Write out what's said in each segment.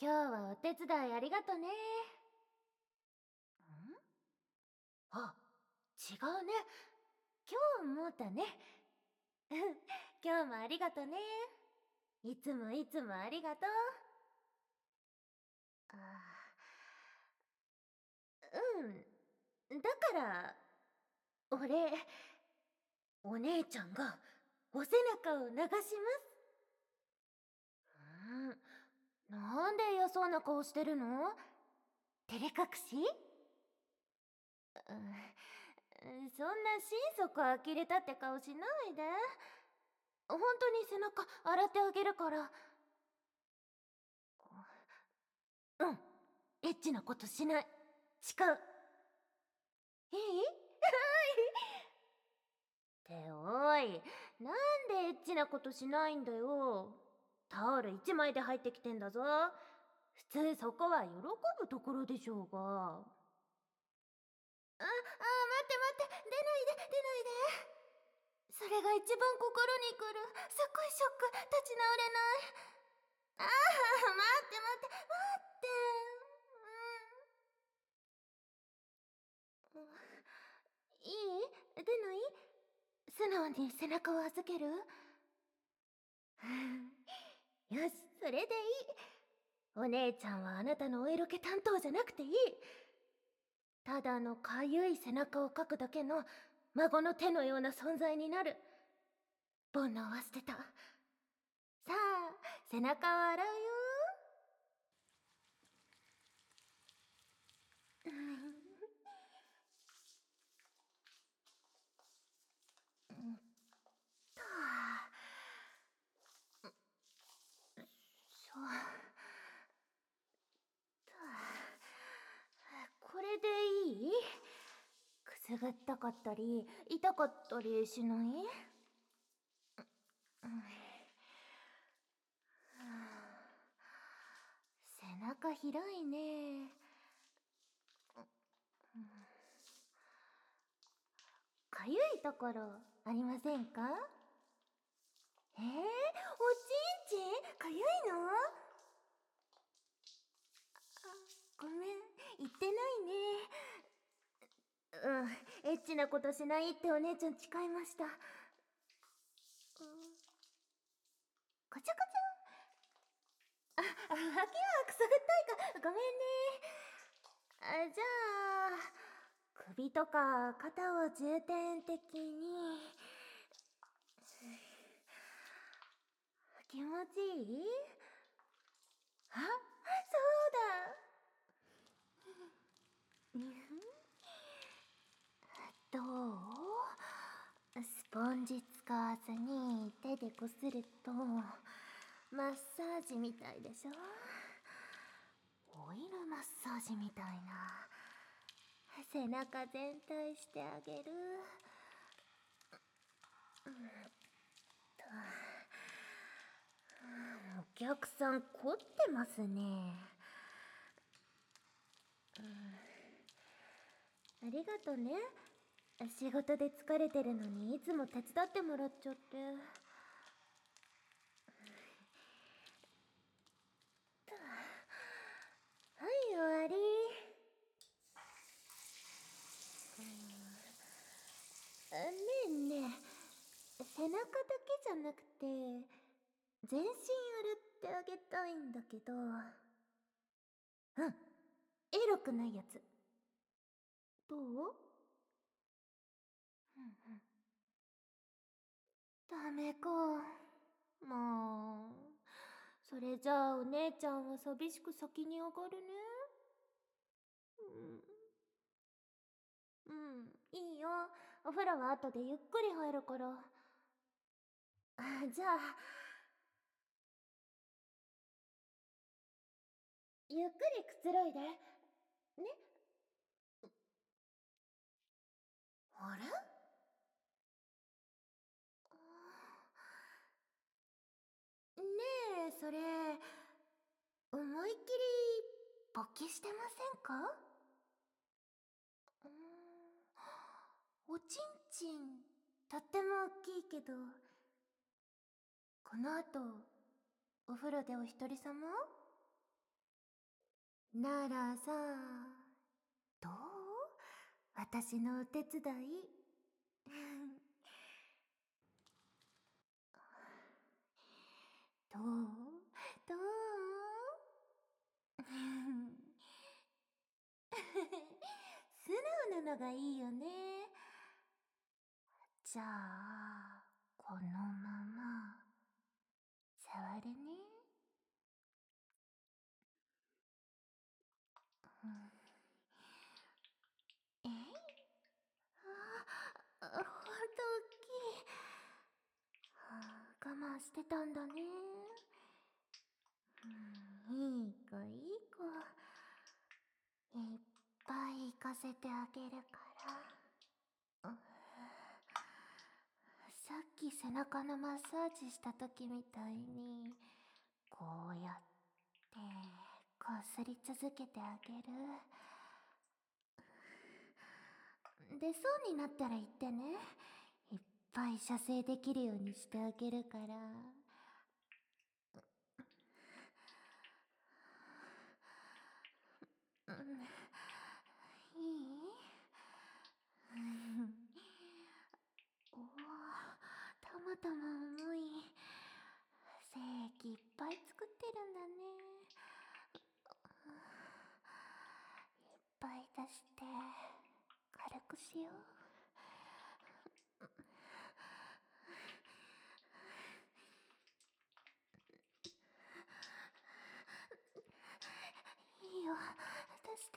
今日はお手伝いありがとね。あ、違うね。今日もだね。今日もありがとね。いつもいつもありがとう。あだから、俺、お姉ちゃんがお背中を流します。なんで嫌そうな顔してるの？照れ隠し？そんな心底呆れたって顔しないで。本当に背中洗ってあげるから。エッチなことしない。誓う。いいっておい、なんでエッチなことしないんだよ。タオル一枚で入ってきてんだぞ。普通そこは喜ぶところでしょうが。待って待って、出ないで、出ないで。それが一番心にくる。すっごいショック、立ち直れない。待って待って、待って。いい？出ない？素直に背中を預ける？よし、それでいい。お姉ちゃんはあなたのお色気担当じゃなくていい。ただのかゆい背中をかくだけの孫の手のような存在になる。煩悩は捨てた。さあ、背中を洗うよ。これでいい？くすぐったかったり痛かったりしない？背中広いね。かゆいところありませんか？おちんちんかゆいの？ごめん、言ってないね。エッチなことしないってお姉ちゃん誓いました。こちょこちょ。脇はくすぐったいか、ごめんね。じゃあ、首とか肩を重点的に。気持ちいい？そうだ。どう？スポンジ使わずに手でこするとマッサージみたいでしょ？オイルマッサージみたいな。背中全体してあげる。お客さん凝ってますね。ありがとね。仕事で疲れてるのにいつも手伝ってもらっちゃって。はい、終わり。ねえねえ、背中だけじゃなくて全身洗ってあげたいんだけど。エロくないやつどう？ダメか。まあ、それじゃあお姉ちゃんは寂しく先に上がるね。いいよ。お風呂は後でゆっくり入るから。じゃあ、ゆっくりくつろいで。ね？あれ？ねえ、それ、思いっきり勃起してませんか？おちんちん、とっても大きいけど、この後、お風呂でお一人様？ ならさ、どう？私のお手伝い。どう？どう？素直なのがいいよね。じゃあ、このまま、触るね。うん、えあ、ほんと大きい。我慢してたんだね。いい子いい子。いっぱい行かせてあげるから。さっき背中のマッサージした時みたいに、こうやってこすり続けてあげる。出そうになったら言ってね。いっぱい射精できるようにしてあげるから。いい？おお、たまたま重い。精液いっぱい作ってるんだね。いっぱい出して軽くしよう。いいよ、出して。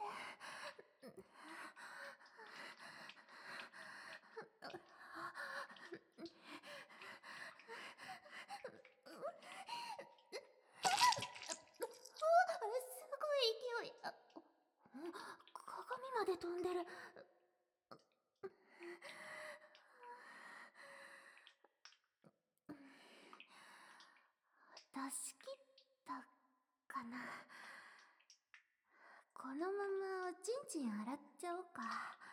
すごい勢い。鏡まで飛んでる。出し切ったかな。このままおちんちん洗っちゃおうか。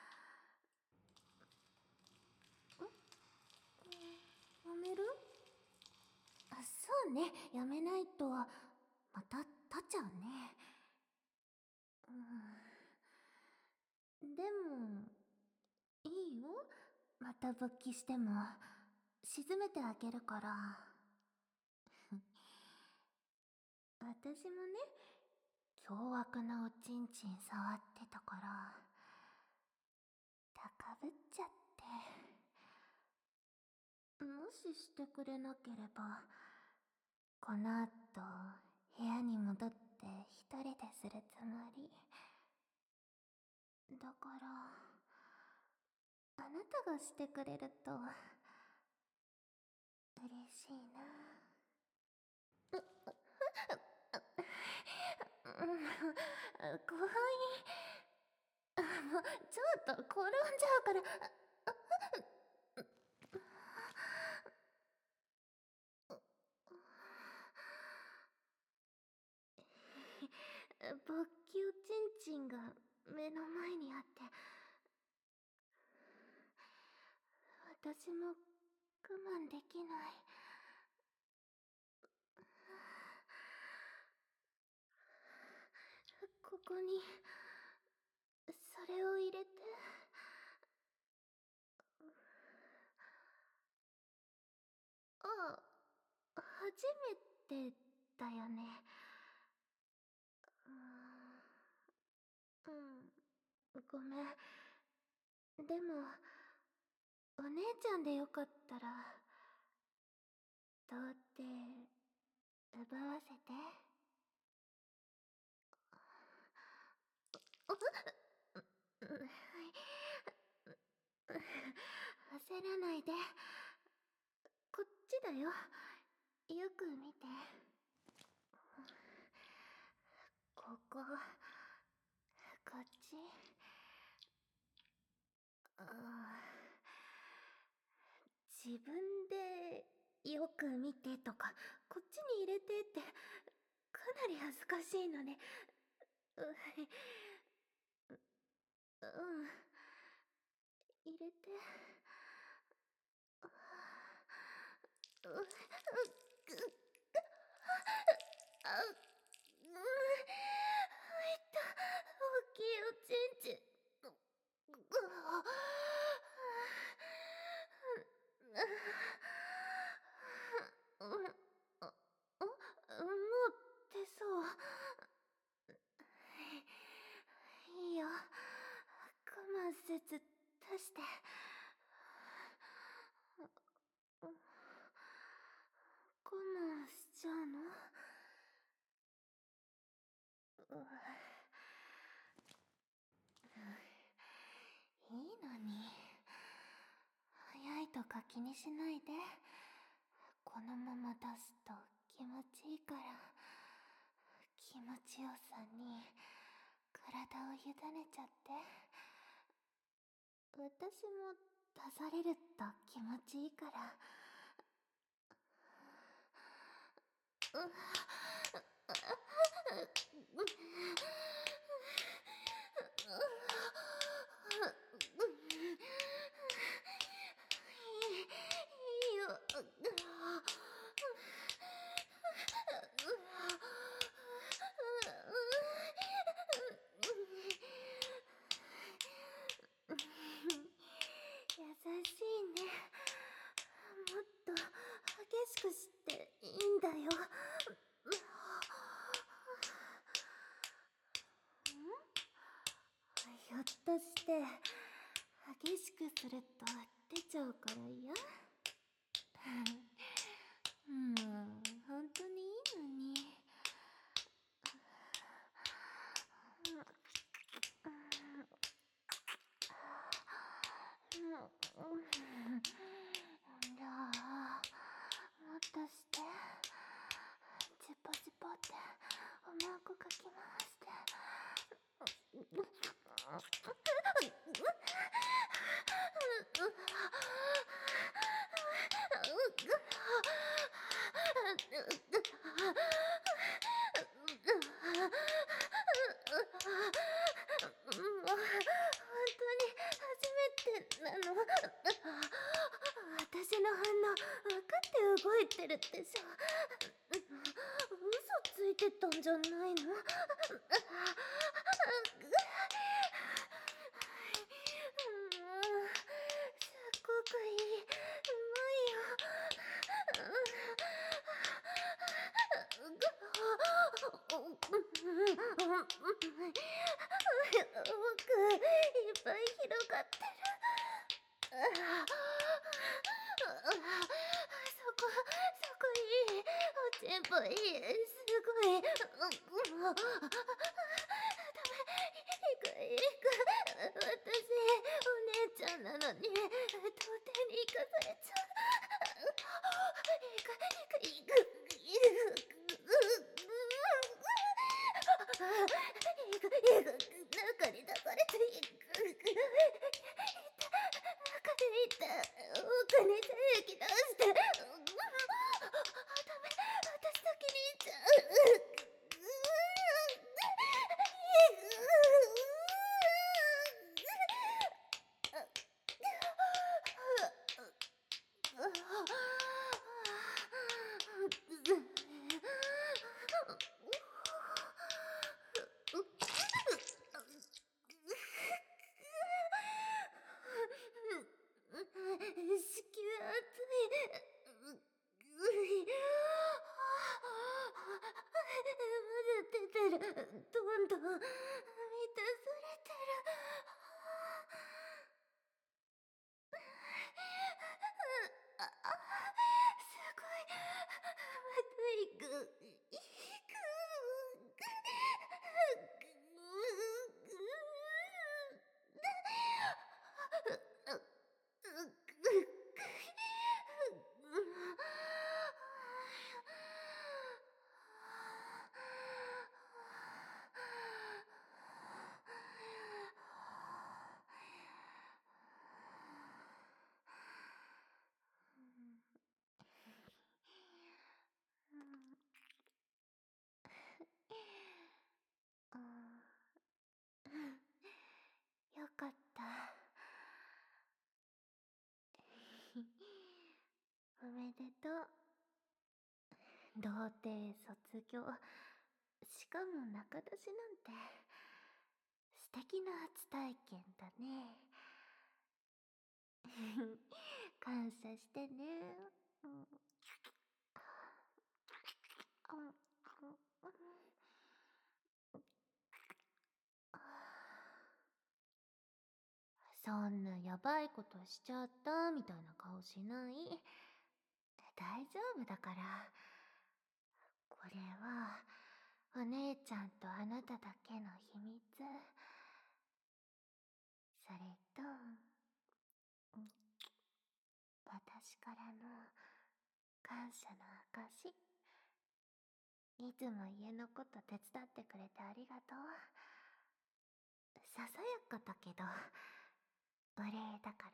やめる？そうね、やめないとまた立っちゃうね。でもいいよ、また勃起しても沈めてあげるから。私もね、凶悪なおちんちん触ってたから高ぶっちゃって。もししてくれなければ、この後部屋に戻って一人でするつもりだから、あなたがしてくれると嬉しいな。怖い。もうちょっと転んじゃうから。勃起おちんちんが目の前にあって、私も我慢できない。ここにそれを入れて。あ、初めてだよね。うん、ごめん。でもお姉ちゃんでよかったらどうって奪わせて。焦らないで。こっちだよ。よく見て。ここ、こっち。自分でよく見てとか、こっちに入れてってかなり恥ずかしいのね。入れて。あ、痛して。我慢しちゃうの？いいのに。早いとか気にしないで。このまま出すと気持ちいいから。気持ちよさに体を委ねちゃって。私も出されると気持ちいいから。いいよ。優しいね。もっと激しくしていいんだよ。ひょっとして激しくすると出ちゃうから嫌？本当にいいのに。じゃあもっとして。チュポチュポっておまんこかき回して。本当に初めてなの。私の反応分かって動いてるでしょ。嘘ついてたんじゃないの？すっごくいい。うまいよ。奥いっぱい広がってる。そこいい。おちんぽいい。すごい。ダメ。行く。私、お姉ちゃんなのに、童貞に行かされちゃう。行く。中に出されていく。中でいた。奥に精液出して。ダメ。私先に行っちゃう。子宮熱い。まだ出てる。どんどん満たされてる。すごい。また行く。よかった。おめでとう。童貞卒業。しかも仲出しなんて素敵な初体験だね。感謝してね。 そんなやばいことしちゃったみたいな顔しない。大丈夫だから。これは、お姉ちゃんとあなただけの秘密。それと、私からの感謝の証。いつも家のこと手伝ってくれてありがとう。ささやかだけど、お礼だから。